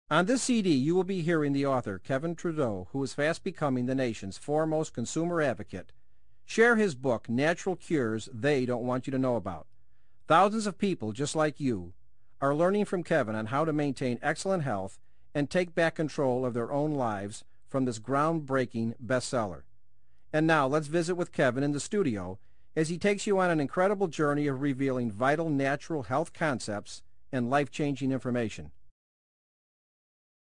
On this CD, you will be hearing the author, Kevin Trudeau, who is fast becoming the nation's foremost consumer advocate, share his book, Natural Cures They Don't Want You to Know About. Thousands of people just like you are learning from Kevin on how to maintain excellent health and take back control of their own lives from this groundbreaking bestseller. And now let's visit with Kevin in the studio as he takes you on an incredible journey of revealing vital natural health concepts and life-changing information.